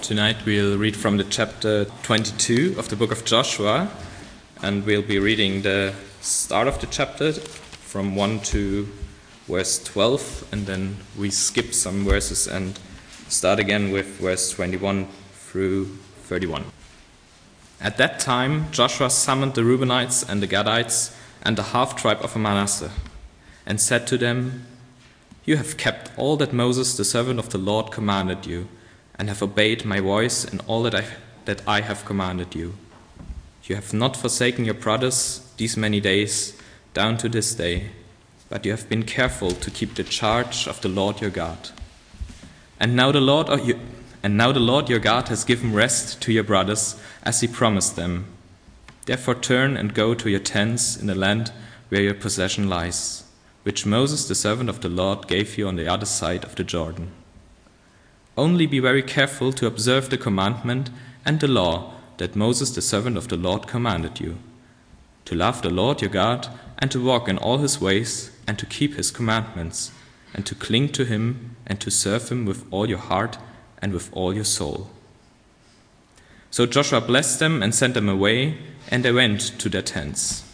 Tonight we'll read from the chapter 22 of the book of Joshua, and we'll be reading the start of the chapter from 1 to verse 12, and then we skip some verses and start again with verse 21 through 31. At that time Joshua summoned the Reubenites and the Gadites and the half-tribe of Manasseh, and said to them, "You have kept all that Moses, the servant of the Lord, commanded you, and have obeyed my voice in all that I have commanded you. You have not forsaken your brothers these many days, down to this day, but you have been careful to keep the charge of the Lord your God. And now the Lord your God has given rest to your brothers, as he promised them. Therefore turn and go to your tents in the land where your possession lies, which Moses, the servant of the Lord, gave you on the other side of the Jordan. Only be very careful to observe the commandment and the law that Moses, the servant of the Lord, commanded you, to love the Lord your God and to walk in all his ways and to keep his commandments and to cling to him and to serve him with all your heart and with all your soul." So Joshua blessed them and sent them away, and they went to their tents.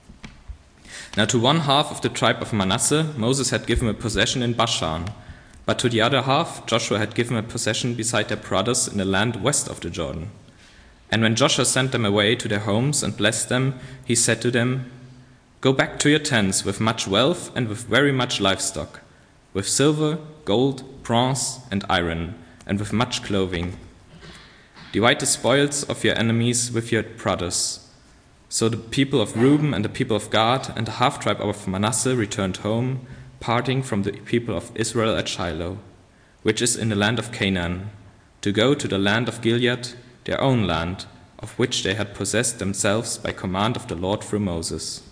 Now to one half of the tribe of Manasseh Moses had given a possession in Bashan, but to the other half Joshua had given a possession beside their brothers in the land west of the Jordan. And when Joshua sent them away to their homes and blessed them, he said to them, "Go back to your tents with much wealth and with very much livestock, with silver, gold, bronze, and iron, and with much clothing. Divide the spoils of your enemies with your brothers." So the people of Reuben and the people of Gad and the half-tribe of Manasseh returned home, parting from the people of Israel at Shiloh, which is in the land of Canaan, to go to the land of Gilead, their own land, of which they had possessed themselves by command of the Lord through Moses.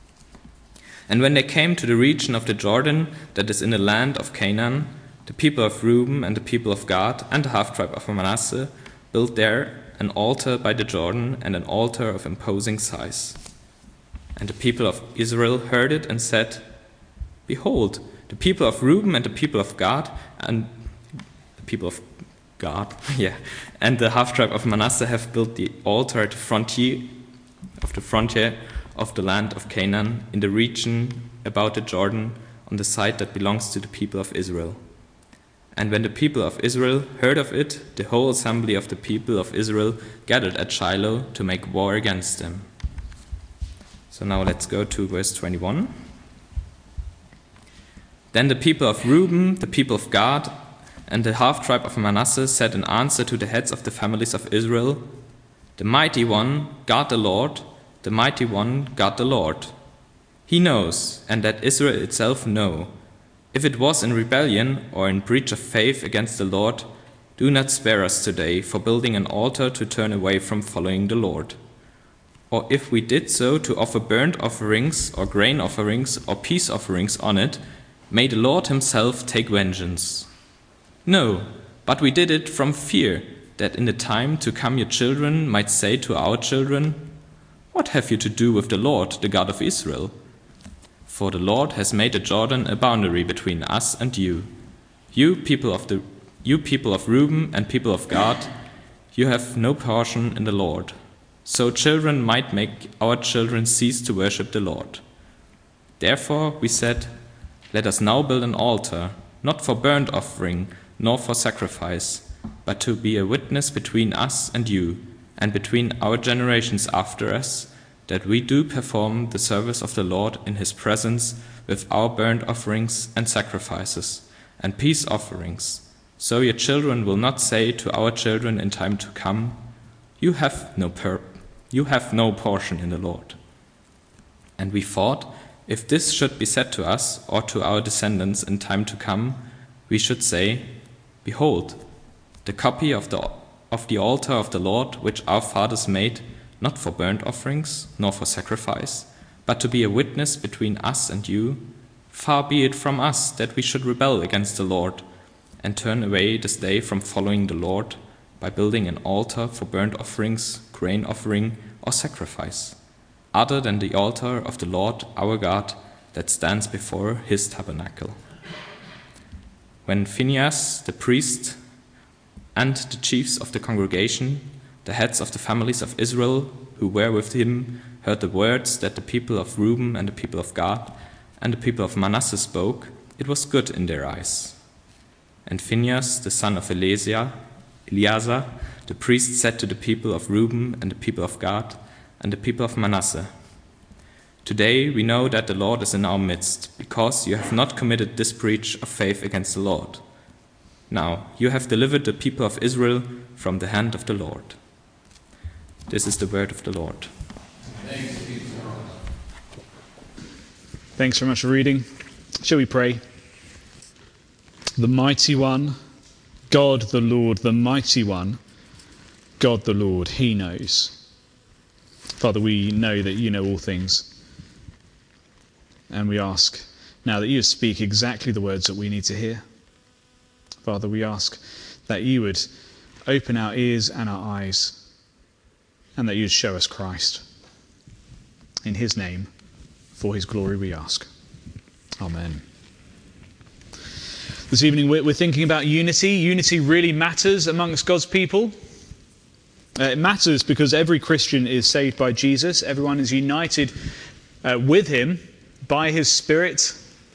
And when they came to the region of the Jordan that is in the land of Canaan, the people of Reuben and the people of Gad and the half-tribe of Manasseh built there an altar by the Jordan, and an altar of imposing size. And the people of Israel heard it and said, "Behold, the people of Reuben and the people of Gad and the people of Gad, and the half-tribe of Manasseh have built the altar at the frontier of the land of Canaan, in the region about the Jordan, on the side that belongs to the people of Israel." And when the people of Israel heard of it, the whole assembly of the people of Israel gathered at Shiloh to make war against them. So now let's go to verse 21. Then the people of Reuben, the people of Gad, and the half-tribe of Manasseh said in answer to the heads of the families of Israel, "The mighty one, God the Lord, the mighty one, God the Lord. He knows, and let Israel itself know. If it was in rebellion or in breach of faith against the Lord, do not spare us today for building an altar to turn away from following the Lord. Or if we did so to offer burnt offerings or grain offerings or peace offerings on it, may the Lord himself take vengeance. No, but we did it from fear that in the time to come your children might say to our children, 'What have you to do with the Lord, the God of Israel?' For the Lord has made the Jordan a boundary between us and you. You people of Reuben and people of Gad, you have no portion in the Lord. So children might make our children cease to worship the Lord. Therefore we said, 'Let us now build an altar, not for burnt offering, nor for sacrifice, but to be a witness between us and you, and between our generations after us, that we do perform the service of the Lord in his presence with our burnt offerings and sacrifices and peace offerings. So your children will not say to our children in time to come, you have no portion in the Lord.' And we thought, if this should be said to us or to our descendants in time to come, we should say, 'Behold, the copy of the altar of the Lord which our fathers made, not for burnt offerings, nor for sacrifice, but to be a witness between us and you. Far be it from us that we should rebel against the Lord, and turn away this day from following the Lord by building an altar for burnt offerings, grain offering, or sacrifice, other than the altar of the Lord our God that stands before his tabernacle.' When Phinehas, the priest, And the chiefs of the congregation, the heads of the families of Israel, who were with him, heard the words that the people of Reuben and the people of Gad and the people of Manasseh spoke. It was good in their eyes. And Phinehas, the son of Eleazar, the priest, said to the people of Reuben and the people of Gad and the people of Manasseh, "Today we know that the Lord is in our midst, because you have not committed this breach of faith against the Lord. Now you have delivered the people of Israel from the hand of the Lord." This is the word of the Lord. Thanks very much for reading. Shall we pray? The mighty one, God the Lord, the mighty one, God the Lord, he knows. Father, we know that you know all things. And we ask now that you speak exactly the words that we need to hear. Father, we ask that you would open our ears and our eyes, and that you would show us Christ. In his name, for his glory we ask. Amen. This evening we're thinking about unity. Unity really matters amongst God's people. It matters because every Christian is saved by Jesus. Everyone is united with him by his Spirit.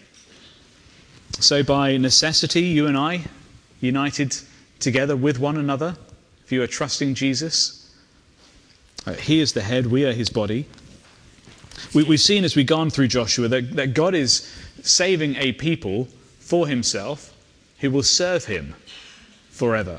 So by necessity, you and I, united together with one another, if you are trusting Jesus. He is the head, we are his body. We've seen as we've gone through Joshua that God is saving a people for himself who will serve him forever.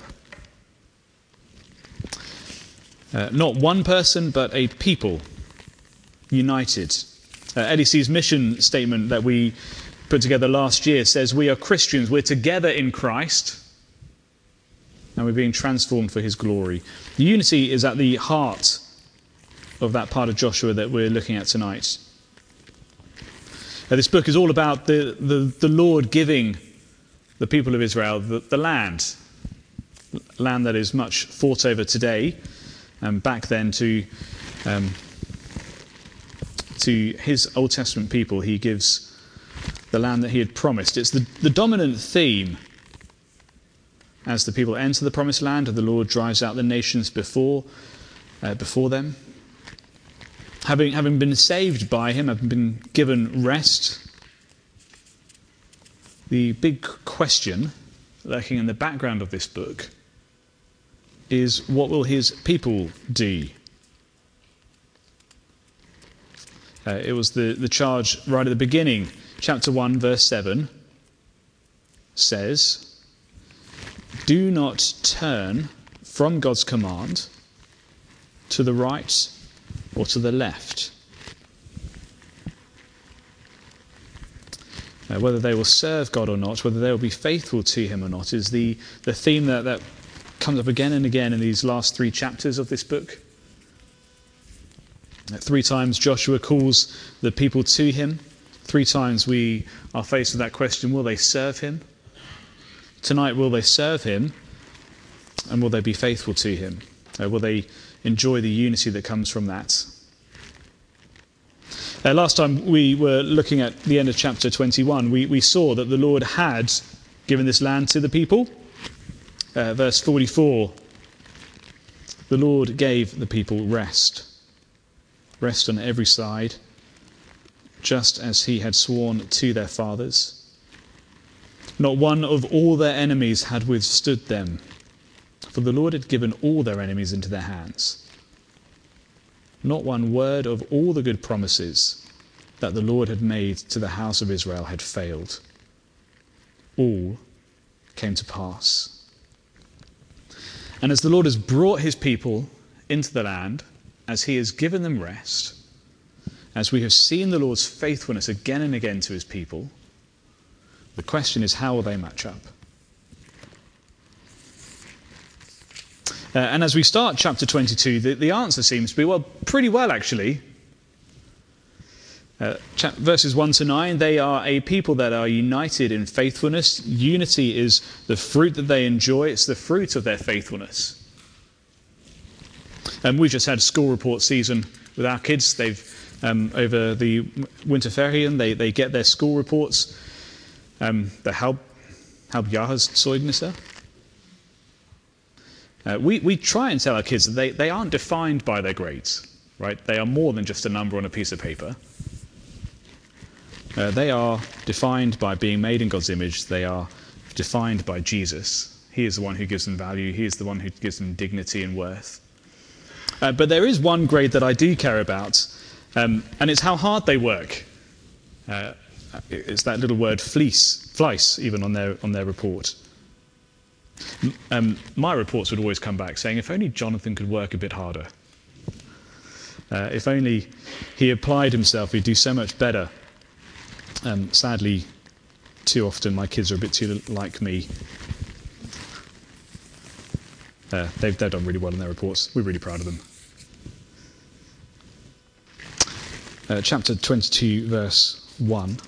Not one person, but a people united. LEC's mission statement that we put together last year says we are Christians, we're together in Christ, and we're being transformed for his glory. Unity is at the heart of that part of Joshua that we're looking at tonight. This book is all about the Lord giving the people of Israel the land that is much fought over today, and back then to his Old Testament people he gives the land that he had promised. It's the dominant theme as the people enter the promised land, and the Lord drives out the nations before them. Having been saved by him, having been given rest, the big question lurking in the background of this book is, what will his people do? It was the charge right at the beginning. Chapter 1, verse 7 says, "Do not turn from God's command to the right or to the left." Whether they will serve God or not, whether they will be faithful to him or not, is the theme that comes up again and again in these last 3 chapters of this book. 3 times Joshua calls the people to him. 3 times we are faced with that question, will they serve him? Tonight, will they serve him? And will they be faithful to him? Will they enjoy the unity that comes from that? Last time we were looking at the end of chapter 21, we saw that the Lord had given this land to the people. Verse 44, the Lord gave the people rest on every side, just as he had sworn to their fathers. Not one of all their enemies had withstood them, for the Lord had given all their enemies into their hands. Not one word of all the good promises that the Lord had made to the house of Israel had failed. All came to pass. And as the Lord has brought his people into the land, as he has given them rest, as we have seen the Lord's faithfulness again and again to his people, the question is, how will they match up? And as we start chapter 22, the answer seems to be, well, pretty well actually. Verses 1 to 9, they are a people that are united in faithfulness. Unity is the fruit that they enjoy. It's the fruit of their faithfulness. We just had school report season with our kids. They've over the Winterferien, they get their school reports. The Halbjahreszeugnisse. We try and tell our kids that they aren't defined by their grades, right? They are more than just a number on a piece of paper. They are defined by being made in God's image. They are defined by Jesus. He is the one who gives them value. He is the one who gives them dignity and worth. But there is one grade that I do care about, and it's how hard they work. It's that little word fleiss, even on their report. My reports would always come back saying, if only Jonathan could work a bit harder. If only he applied himself, he'd do so much better. Sadly, too often my kids are a bit too like me. They've done really well in their reports. We're really proud of them. Chapter 22, verse 1.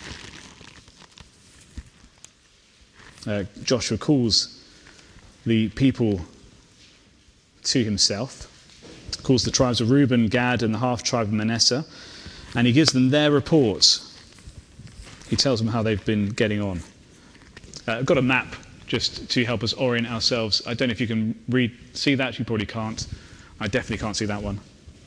Joshua calls the people to himself, calls the tribes of Reuben, Gad, and the half-tribe of Manasseh, and he gives them their reports. He tells them how they've been getting on. I've got a map just to help us orient ourselves. I don't know if you can see that. You probably can't. I definitely can't see that one.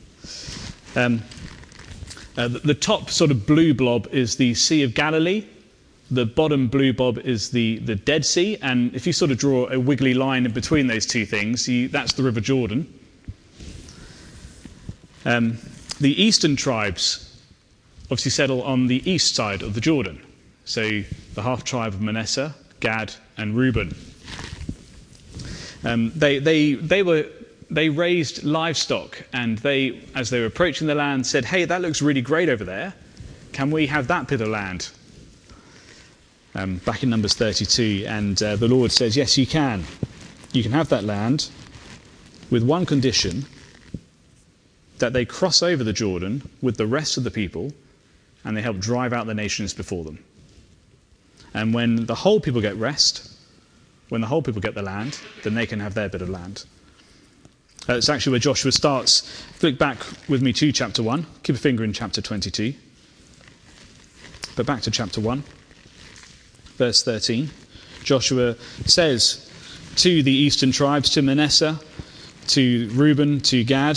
The top sort of blue blob is the Sea of Galilee. The bottom blue blob is the Dead Sea. And if you sort of draw a wiggly line in between those two things, that's the River Jordan. The eastern tribes obviously settle on the east side of the Jordan. So the half-tribe of Manasseh, Gad, and Reuben. They raised livestock, and they, as they were approaching the land, said, "Hey, that looks really great over there. Can we have that bit of land?" Back in Numbers 32, and the Lord says, "Yes, you can. You can have that land, with one condition: that they cross over the Jordan with the rest of the people, and they help drive out the nations before them. And when the whole people get rest, when the whole people get the land, then they can have their bit of land." It's actually where Joshua starts. Flick back with me to chapter 1. Keep a finger in chapter 22. But back to chapter 1, verse 13. Joshua says to the eastern tribes, to Manasseh, to Reuben, to Gad,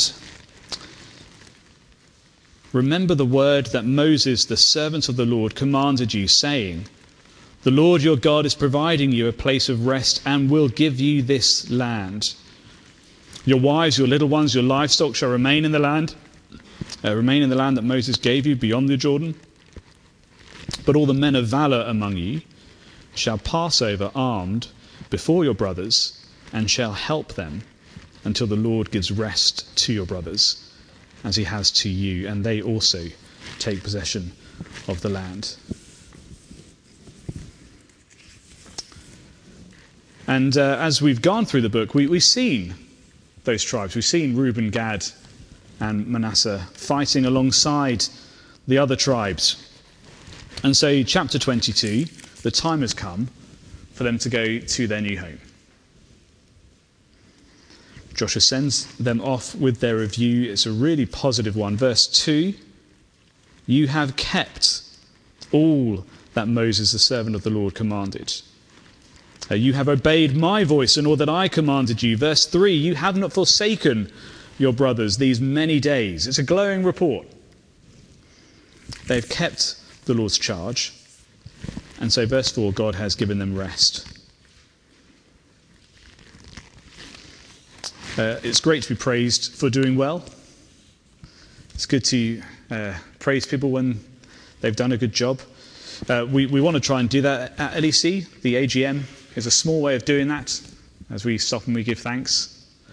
"Remember the word that Moses, the servant of the Lord, commanded you, saying, 'The Lord your God is providing you a place of rest and will give you this land. Your wives, your little ones, your livestock shall remain in the land that Moses gave you beyond the Jordan. But all the men of valor among you shall pass over armed before your brothers and shall help them until the Lord gives rest to your brothers, as he has to you, and they also take possession of the land.'" And as we've gone through the book, we've seen those tribes. We've seen Reuben, Gad, and Manasseh fighting alongside the other tribes. And so chapter 22, the time has come for them to go to their new home. Joshua sends them off with their review. It's a really positive one. Verse 2, "You have kept all that Moses, the servant of the Lord, commanded. You have obeyed my voice and all that I commanded you." Verse 3, "You have not forsaken your brothers these many days." It's a glowing report. They've kept the Lord's charge. And so verse 4, God has given them rest. It's great to be praised for doing well. It's good to praise people when they've done a good job. We want to try and do that at LEC. The AGM is a small way of doing that, as we stop and we give thanks.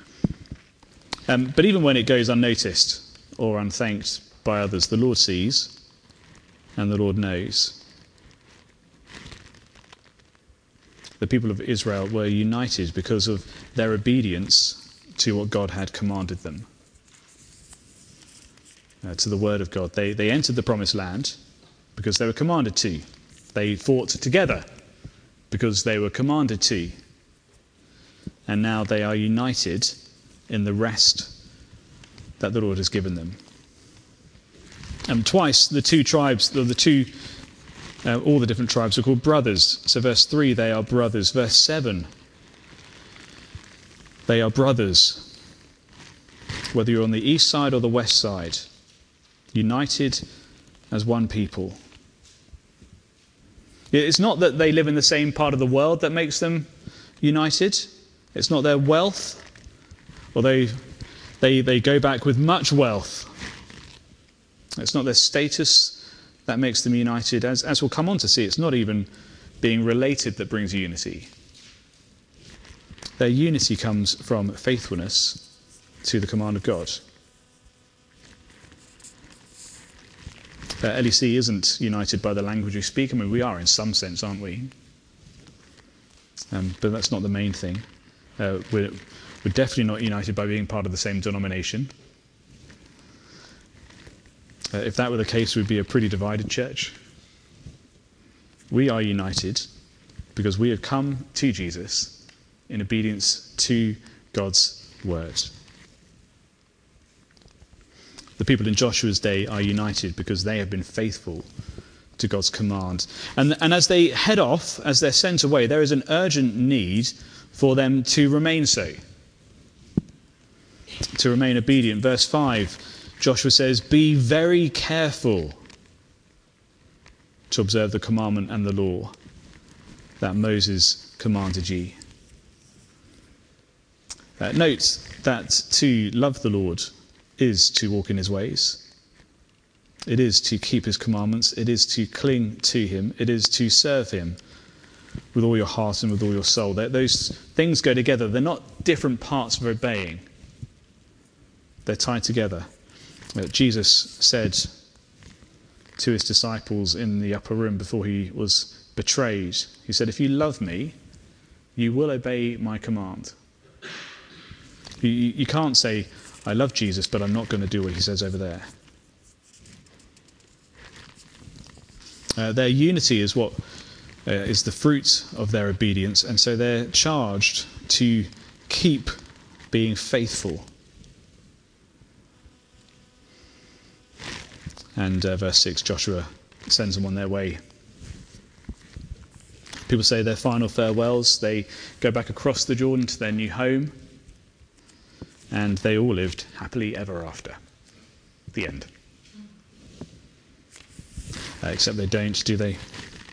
But even when it goes unnoticed or unthanked by others, the Lord sees and the Lord knows. The people of Israel were united because of their obedience to what God had commanded them, to the word of God. They entered the promised land because they were commanded to. They fought together because they were commanded to. And now they are united in the rest that the Lord has given them. Twice the two tribes, all the different tribes are called brothers. So verse 3, they are brothers. Verse 7, They are brothers, whether you're on the east side or the west side, united as one people. It's not that they live in the same part of the world that makes them united. It's not their wealth, although they go back with much wealth. It's not their status that makes them united. As we'll come on to see, it's not even being related that brings unity. Their unity comes from faithfulness to the command of God. LEC isn't united by the language we speak. I mean, we are in some sense, aren't we? But that's not the main thing. We're definitely not united by being part of the same denomination. If that were the case, we'd be a pretty divided church. We are united because we have come to Jesus in obedience to God's word. The people in Joshua's day are united because they have been faithful to God's command. And as they head off, as they're sent away, there is an urgent need for them to remain so, to remain obedient. Verse 5, Joshua says, "Be very careful to observe the commandment and the law that Moses commanded ye." Note that to love the Lord is to walk in his ways. It is to keep his commandments. It is to cling to him. It is to serve him with all your heart and with all your soul. Those things go together. They're not different parts of obeying. They're tied together. Jesus said to his disciples in the upper room before he was betrayed, he said, "If you love me, you will obey my command." You can't say, "I love Jesus, but I'm not going to do what he says over there." Their unity is what is the fruit of their obedience, and so they're charged to keep being faithful. And verse 6, Joshua sends them on their way. People say their final farewells. They go back across the Jordan to their new home, and they all lived happily ever after. The end. Except they don't, do they?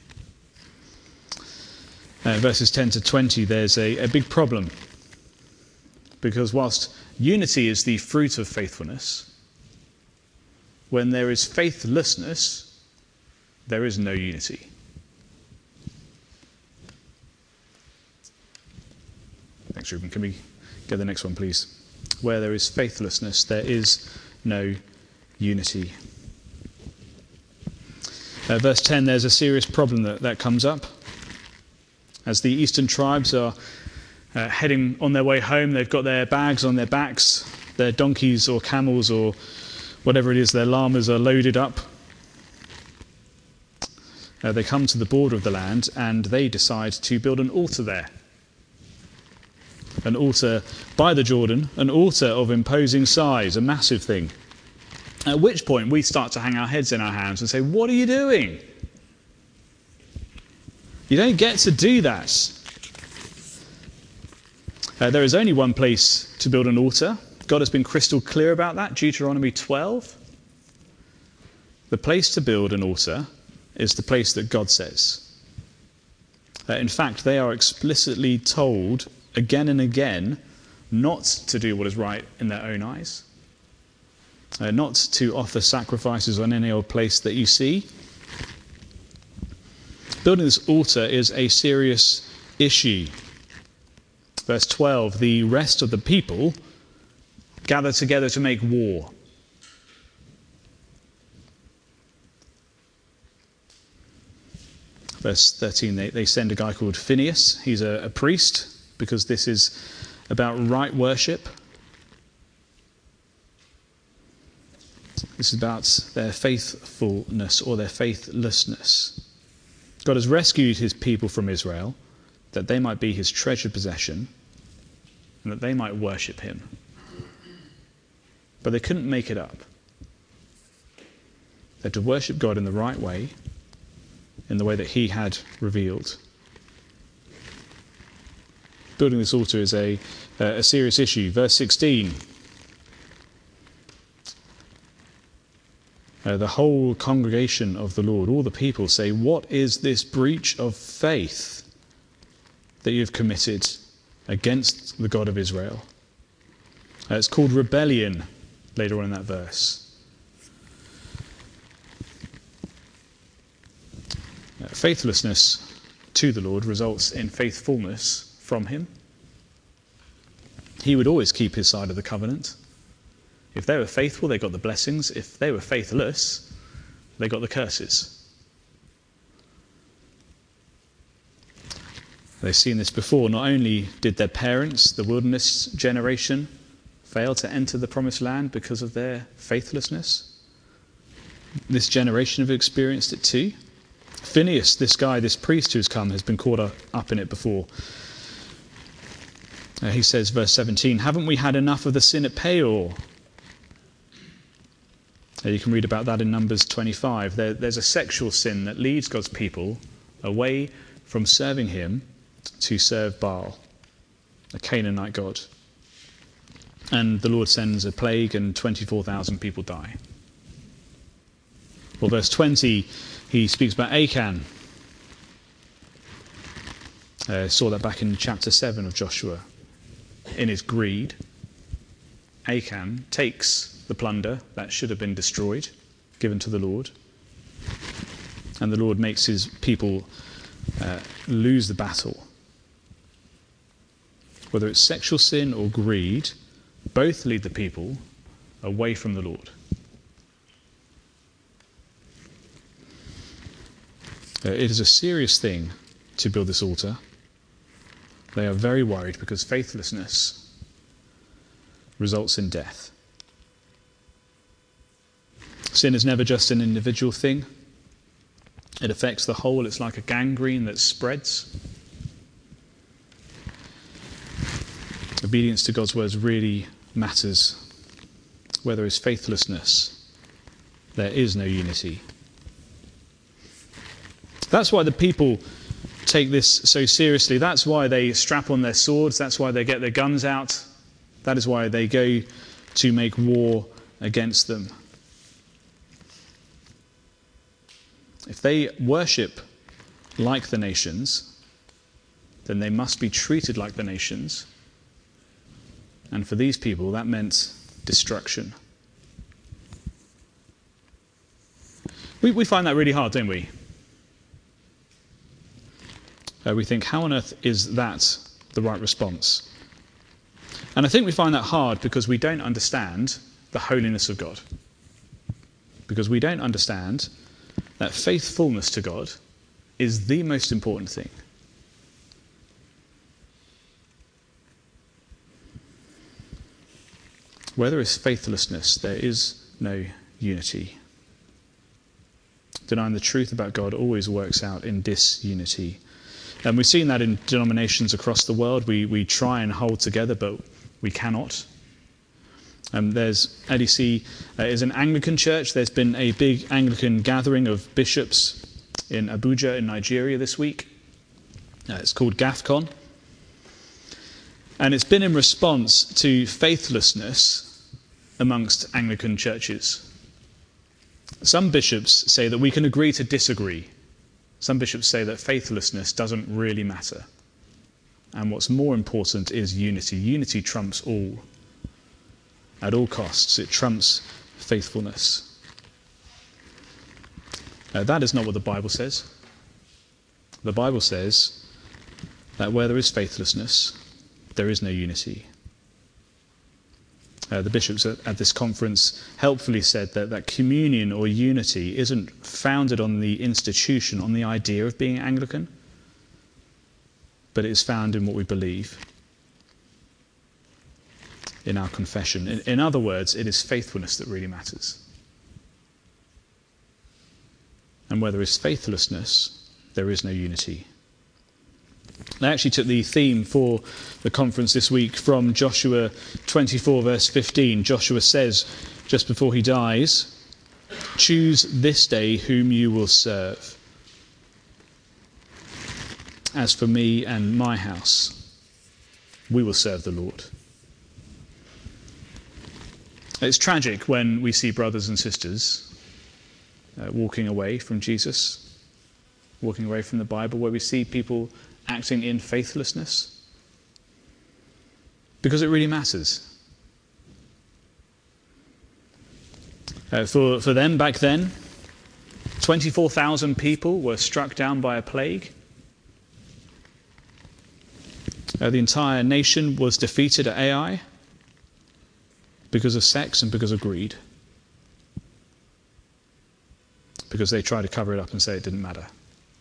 Verses 10 to 20, there's a big problem. Because whilst unity is the fruit of faithfulness, when there is faithlessness, there is no unity. Thanks, Ruben. Can we get the next one, please? Where there is faithlessness, there is no unity. Verse 10, there's a serious problem that comes up. As the eastern tribes are heading on their way home, they've got their bags on their backs, their donkeys or camels or whatever it is, their llamas are loaded up. They come to the border of the land and they decide to build an altar there. An altar by the Jordan, an altar of imposing size, a massive thing. At which point we start to hang our heads in our hands and say, "What are you doing? You don't get to do that." There is only one place to build an altar. God has been crystal clear about that, Deuteronomy 12. The place to build an altar is the place that God says. In fact, they are explicitly told again and again not to do what is right in their own eyes, not to offer sacrifices on any old place that you see. Building this altar is a serious issue. Verse 12, the rest of the people gather together to make war. Verse 13, they send a guy called Phinehas. He's a priest, because this is about right worship. This is about their faithfulness or their faithlessness. God has rescued his people from Israel that they might be his treasured possession and that they might worship him. But they couldn't make it up. They had to worship God in the right way, in the way that he had revealed. Building this altar is a serious issue. Verse 16. The whole congregation of the Lord, all the people, say, "What is this breach of faith that you've committed against the God of Israel?" It's called rebellion later on in that verse. Faithlessness to the Lord results in faithfulness from him. He would always keep his side of the covenant. If they were faithful, they got the blessings. If they were faithless, they got the curses. They've seen this before. Not only did their parents, the wilderness generation, fail to enter the promised land because of their faithlessness, this generation have experienced it too. Phinehas, this guy, this priest who's come, has been caught up in it before. He says, verse 17, "Haven't we had enough of the sin at Peor?" You can read about that in Numbers 25. There's a sexual sin that leads God's people away from serving him to serve Baal, a Canaanite god. And the Lord sends a plague and 24,000 people die. Well, verse 20, he speaks about Achan. Saw that back in chapter 7 of Joshua. In his greed, Achan takes the plunder that should have been destroyed, given to the Lord. And the Lord makes his people lose the battle. Whether it's sexual sin or greed, both lead the people away from the Lord. It is a serious thing to build this altar. They are very worried because faithlessness results in death. Sin is never just an individual thing. It affects the whole. It's like a gangrene that spreads. Obedience to God's words really matters. Where there is faithlessness, there is no unity. That's why the people take this so seriously. That's why they strap on their swords. That's why they get their guns out. That is why they go to make war against them. If they worship like the nations, then they must be treated like the nations. And for these people, that meant destruction. We find that really hard, don't we? We think, how on earth is that the right response? And I think we find that hard because we don't understand the holiness of God. Because we don't understand that faithfulness to God is the most important thing. Where there is faithlessness, there is no unity. Denying the truth about God always works out in disunity. And we've seen that in denominations across the world. We try and hold together, but we cannot. There's LEC is an Anglican church. There's been a big Anglican gathering of bishops in Abuja in Nigeria this week. It's called GAFCON. And it's been in response to faithlessness amongst Anglican churches. Some bishops say that we can agree to disagree. Some bishops say that faithlessness doesn't really matter. And what's more important is unity. Unity trumps all. At all costs, it trumps faithfulness. That is not what the Bible says. The Bible says that where there is faithlessness, there is no unity. The bishops at this conference helpfully said that communion or unity isn't founded on the institution, on the idea of being Anglican, but it is found in what we believe, in our confession. In other words, it is faithfulness that really matters. And where there is faithlessness, there is no unity. I actually took the theme for the conference this week from Joshua 24, verse 15. Joshua says, just before he dies, "Choose this day whom you will serve. As for me and my house, we will serve the Lord. It's tragic when we see brothers and sisters walking away from Jesus, walking away from the Bible, where we see people acting in faithlessness, because it really matters. For them back then, 24,000 people were struck down by a plague. The entire nation was defeated at Ai because of sex and because of greed. Because they tried to cover it up and say it didn't matter.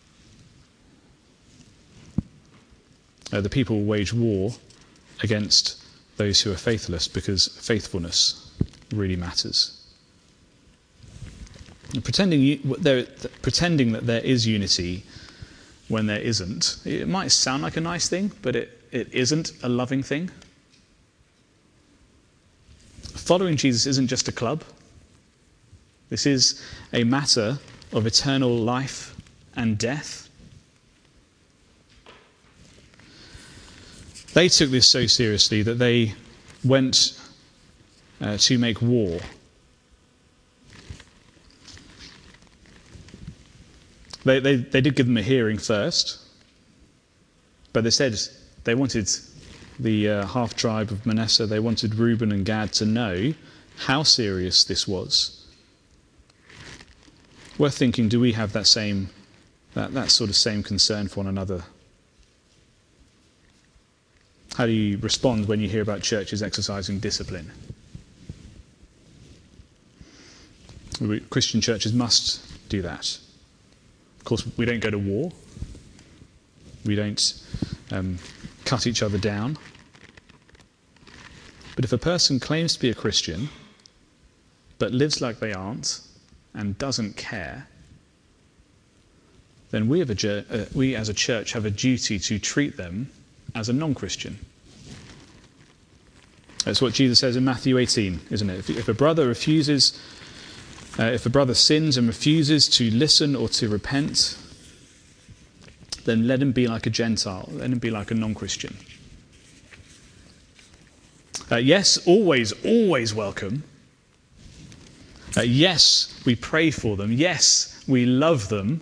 The people wage war against those who are faithless because faithfulness really matters. And pretending that there is unity when there isn't, it might sound like a nice thing, but it isn't a loving thing. Following Jesus isn't just a club. This is a matter of eternal life and death. They took this so seriously that they went to make war. They did give them a hearing first, but they said they wanted the half-tribe of Manasseh, they wanted Reuben and Gad to know how serious this was. We're thinking, do we have that sort of same concern for one another? How do you respond when you hear about churches exercising discipline? Christian churches must do that. Of course, we don't go to war. We don't cut each other down. But if a person claims to be a Christian, but lives like they aren't, and doesn't care, then we as a church have a duty to treat them as a non-Christian. That's what Jesus says in Matthew 18, isn't it? If a brother sins and refuses to listen or to repent, then let him be like a Gentile, let him be like a non-Christian. Yes, always welcome. Yes, we pray for them. Yes, we love them.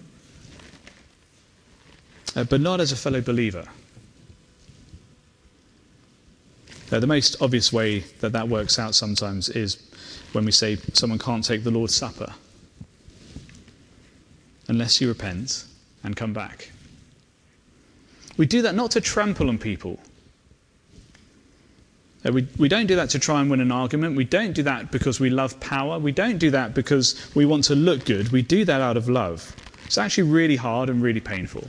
But not as a fellow believer. The most obvious way that works out sometimes is when we say someone can't take the Lord's Supper unless you repent and come back. We do that not to trample on people. We don't do that to try and win an argument. We don't do that because we love power. We don't do that because we want to look good. We do that out of love. It's actually really hard and really painful.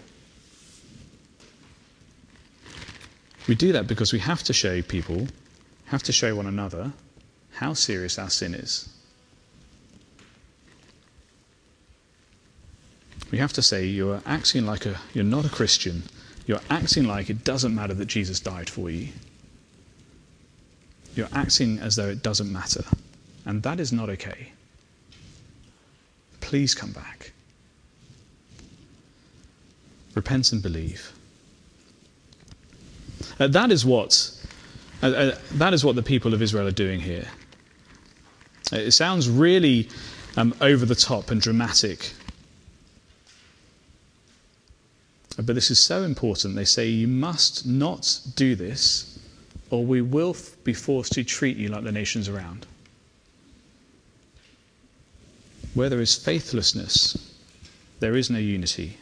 We do that because we have to show one another, how serious our sin is. We have to say, you're acting like you're not a Christian. You're acting like it doesn't matter that Jesus died for you. You're acting as though it doesn't matter. And that is not okay. Please come back. Repent and believe. That is what the people of Israel are doing here. It sounds really over the top and dramatic. But this is so important. They say, you must not do this, or we will be forced to treat you like the nations around. Where there is faithlessness, there is no unity.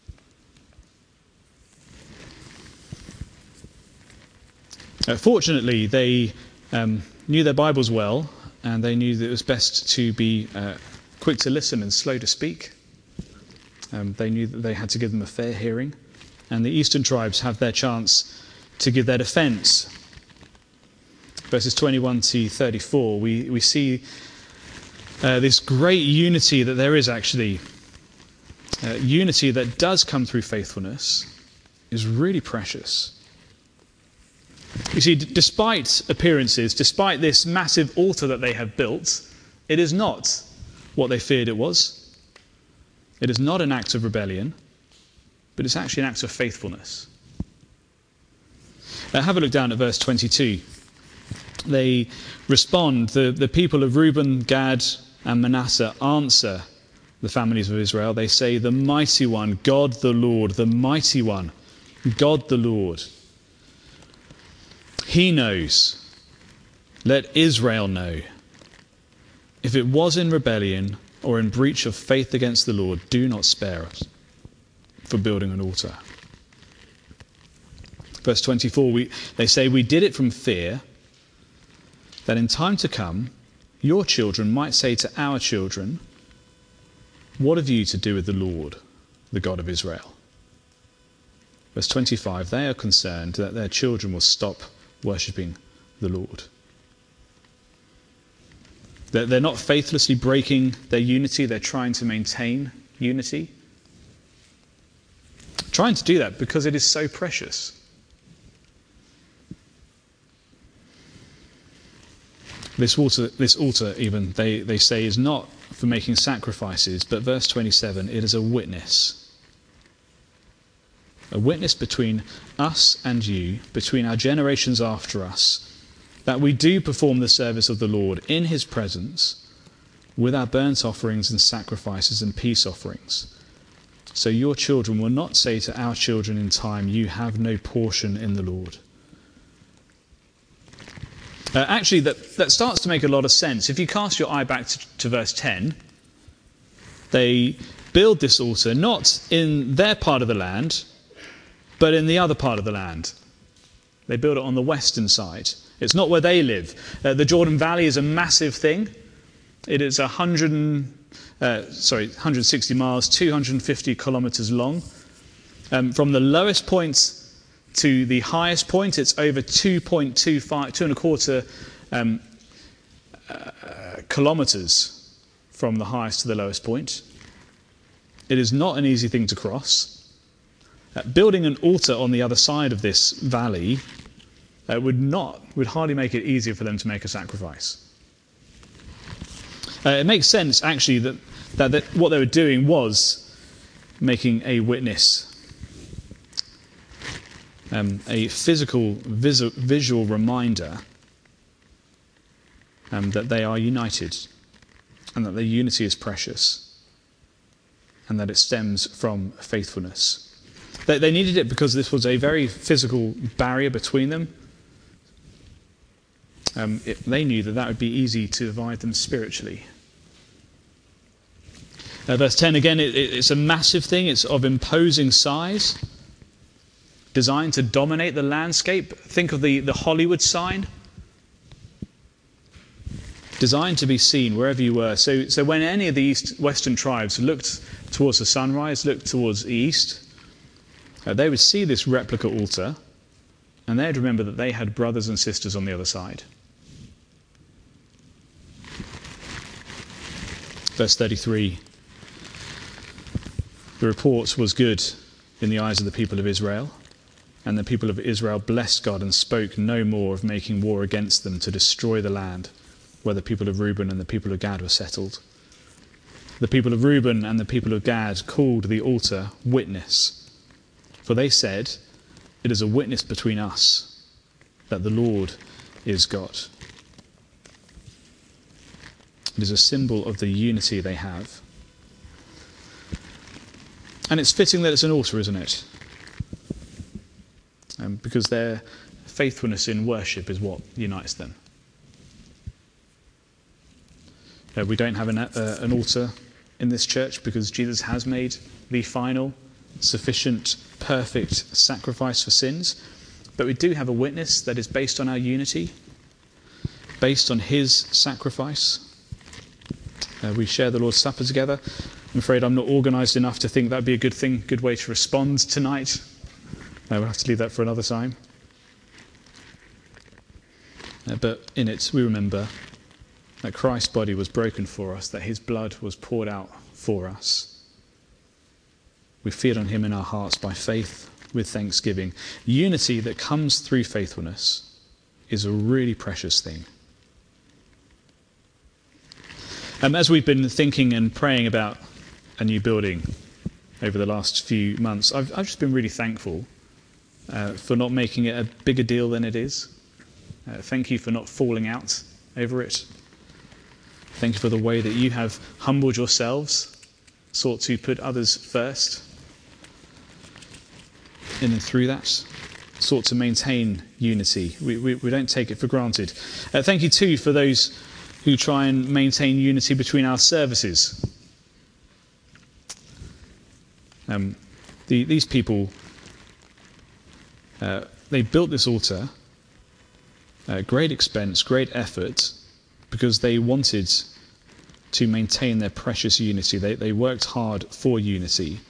Fortunately, they knew their Bibles well, and they knew that it was best to be quick to listen and slow to speak. They knew that they had to give them a fair hearing, and the eastern tribes have their chance to give their defense. Verses 21 to 34, we see this great unity that there is actually. Unity that does come through faithfulness is really precious. You see, despite appearances, despite this massive altar that they have built, it is not what they feared it was. It is not an act of rebellion, but it's actually an act of faithfulness. Have a look down at verse 22. They respond, the people of Reuben, Gad, and Manasseh answer the families of Israel. They say, the mighty one, God the Lord, the mighty one, God the Lord. He knows. Let Israel know. If it was in rebellion or in breach of faith against the Lord, do not spare us for building an altar. Verse 24, they say, we did it from fear, that in time to come, your children might say to our children, what have you to do with the Lord, the God of Israel? Verse 25, they are concerned that their children will stop worshipping the Lord. They're not faithlessly breaking their unity, they're trying to maintain unity. Trying to do that because it is so precious. This altar even, they say, is not for making sacrifices, but verse 27, it is a witness. A witness between us and you, between our generations after us, that we do perform the service of the Lord in his presence with our burnt offerings and sacrifices and peace offerings. So your children will not say to our children in time, you have no portion in the Lord. Actually, that starts to make a lot of sense. If you cast your eye back to verse 10, they build this altar not in their part of the land, but in the other part of the land. They build it on the western side. It's not where they live. The Jordan Valley is a massive thing. It is 160 miles, 250 kilometers long. From the lowest point to the highest point, it's over 2.25 kilometers from the highest to the lowest point. It is not an easy thing to cross. Building an altar on the other side of this valley would hardly make it easier for them to make a sacrifice. It makes sense, actually, that what they were doing was making a witness. A physical, visual reminder that they are united and that their unity is precious and that it stems from faithfulness. They needed it because this was a very physical barrier between them. They knew that would be easy to divide them spiritually. Verse 10 again, it's a massive thing. It's of imposing size, designed to dominate the landscape. Think of the Hollywood sign. Designed to be seen wherever you were. So when any of the western tribes looked towards the sunrise, looked towards the east, they would see this replica altar, and they'd remember that they had brothers and sisters on the other side. Verse 33. The report was good in the eyes of the people of Israel, and the people of Israel blessed God and spoke no more of making war against them to destroy the land where the people of Reuben and the people of Gad were settled. The people of Reuben and the people of Gad called the altar Witness, for they said, it is a witness between us that the Lord is God. It is a symbol of the unity they have. And it's fitting that it's an altar, isn't it? Because their faithfulness in worship is what unites them. We don't have an altar in this church because Jesus has made the final, sufficient, perfect sacrifice for sins. But we do have a witness that is based on our unity, based on his sacrifice. We share the Lord's Supper together. I'm afraid I'm not organised enough to think that would be a good thing, good way to respond tonight. We'll have to leave that for another time. But in it, we remember that Christ's body was broken for us, that his blood was poured out for us. We feed on him in our hearts by faith with thanksgiving. Unity that comes through faithfulness is a really precious thing. As we've been thinking and praying about a new building over the last few months, I've just been really thankful for not making it a bigger deal than it is. Thank you for not falling out over it. Thank you for the way that you have humbled yourselves, sought to put others first, and then through that, sought to maintain unity. We don't take it for granted. Thank you too for those who try and maintain unity between our services. These people, they built this altar, great expense, great effort, because they wanted to maintain their precious unity. They worked hard for unity.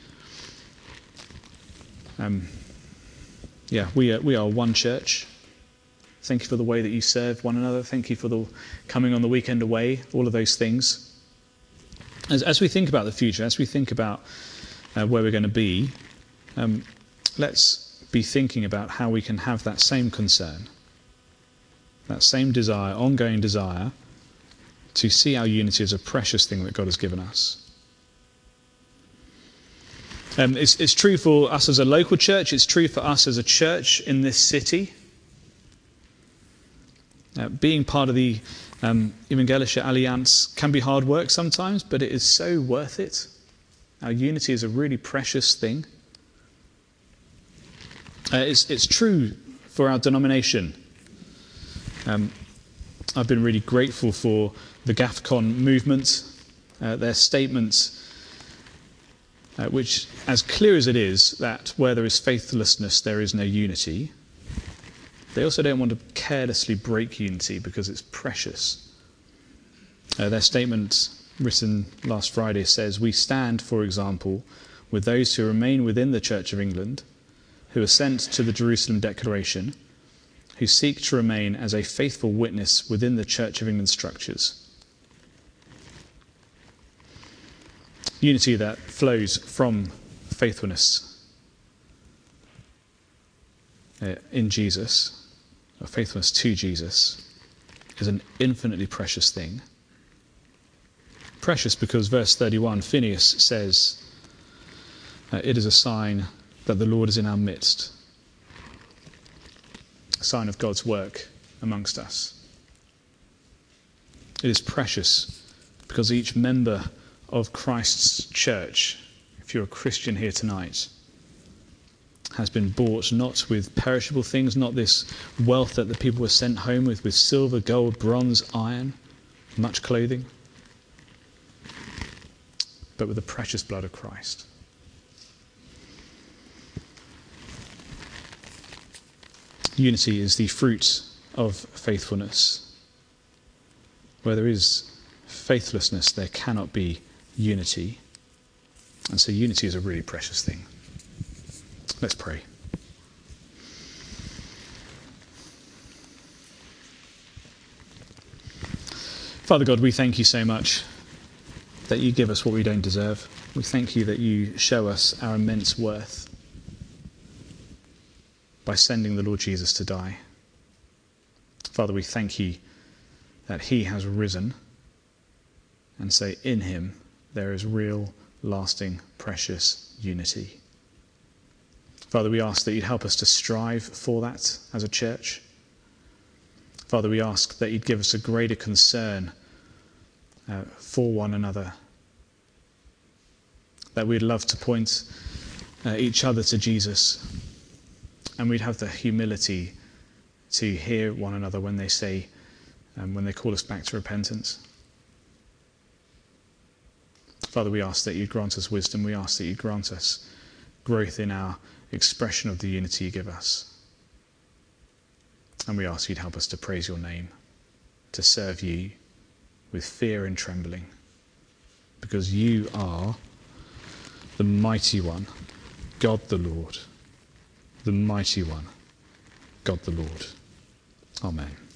We are one church. Thank you for the way that you serve one another. Thank you for the coming on the weekend away, all of those things. As we think about the future, as we think about where we're going to be, let's be thinking about how we can have that same concern, that same desire, ongoing desire, to see our unity as a precious thing that God has given us. It's true for us as a local church. It's true for us as a church in this city. Being part of the Evangelische Allianz can be hard work sometimes, but it is so worth it. Our unity is a really precious thing. It's true for our denomination. I've been really grateful for the GAFCON movement, their statement, which, as clear as it is, that where there is faithlessness, there is no unity. They also don't want to carelessly break unity because it's precious. Their statement, written last Friday, says, "We stand, for example, with those who remain within the Church of England, who assent to the Jerusalem Declaration, who seek to remain as a faithful witness within the Church of England structures." Unity that flows from faithfulness in Jesus, or faithfulness to Jesus, is an infinitely precious thing. Precious because verse 31, Phineas says, it is a sign that the Lord is in our midst, a sign of God's work amongst us. It is precious because each member of Christ's church, if you're a Christian here tonight, has been bought not with perishable things, not this wealth that the people were sent home with silver, gold, bronze, iron, much clothing, but with the precious blood of Christ. Unity is the fruit of faithfulness. Where there is faithlessness, there cannot be unity. And so unity is a really precious thing. Let's pray. Father God, we thank you so much that you give us what we don't deserve. We thank you that you show us our immense worth by sending the Lord Jesus to die. Father, we thank you that he has risen, and so in him there is real, lasting, precious unity. Father, we ask that you'd help us to strive for that as a church. Father, we ask that you'd give us a greater concern for one another, that we'd love to point each other to Jesus, and we'd have the humility to hear one another when they say, when they call us back to repentance. Father, we ask that you'd grant us wisdom. We ask that you'd grant us growth in our expression of the unity you give us. And we ask you'd help us to praise your name, to serve you with fear and trembling, because you are the mighty one, God the Lord, the mighty one, God the Lord. Amen.